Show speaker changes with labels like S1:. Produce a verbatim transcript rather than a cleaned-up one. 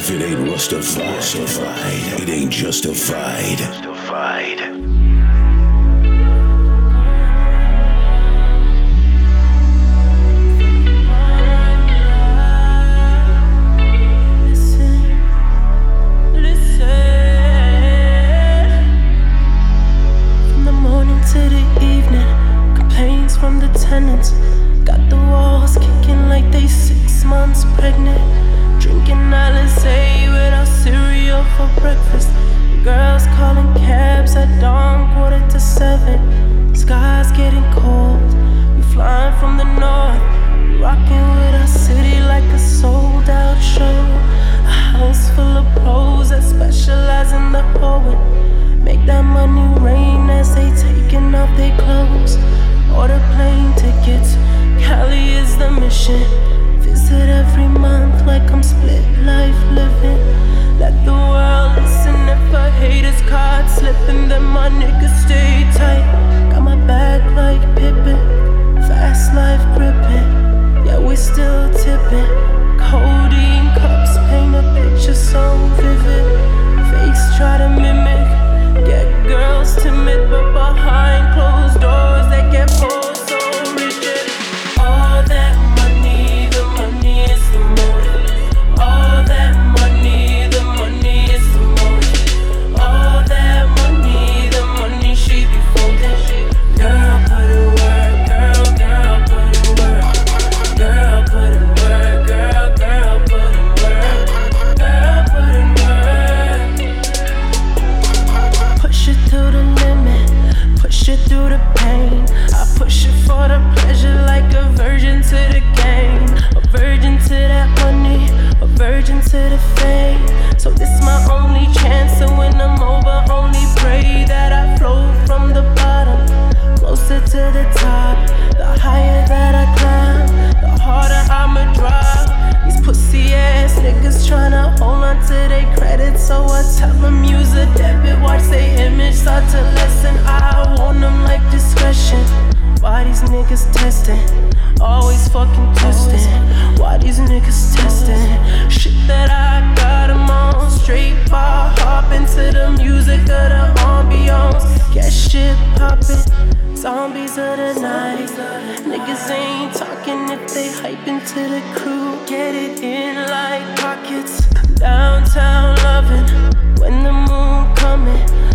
S1: If it ain't Rustified, it ain't justified. Justified.
S2: From the tenants, got the walls kicking like they six months pregnant. Drinking Alizé without cereal for breakfast. Girls calling cabs at dawn, quarter to seven. Sky's getting cold. We flying from the north, rocking with our city like a sold out show. A house full of pros that specialize in the poet. Make that money rain as they taking off their clothes. Order plane tickets, Cali is the mission. Visit every month like I'm split life living. Let the world listen if a hater's card slipping, then my niggas stay tight. Got my back like Pippin, fast life gripping. Yeah, we still tipping. Codeine cups paint a picture so vivid. Fakes try to mimic, get girls timid, but behind closed doors they get bold so rigid. All that money, the money is the motive. All that money, the money is the motive. All that money, the money she be folding. Girl, put in work, girl, girl, put in work. Girl, put in work, girl, girl, put in work. Girl, put in work. Push it to the limit, push it through the pain. I push it for the pleasure like a virgin to the game. A virgin to that money, a virgin to the fame. So this my only chance, and when I'm over, only pray that I float from the bottom closer to the top. The higher that I climb, the harder I'ma drive. These pussy ass niggas tryna hold on to their credit, so I tell them use a debit. Watch they image start to lessen. I want them like discretion. Why these niggas testing? Always fucking testing. Why these niggas testing? Shit that I got them on. Straight bar hopping to the music of the ambiance. Get shit poppin'. Zombies of the night. Niggas ain't talking if they hyping to the crew. Get it in like pockets. Downtown loving when the moon coming.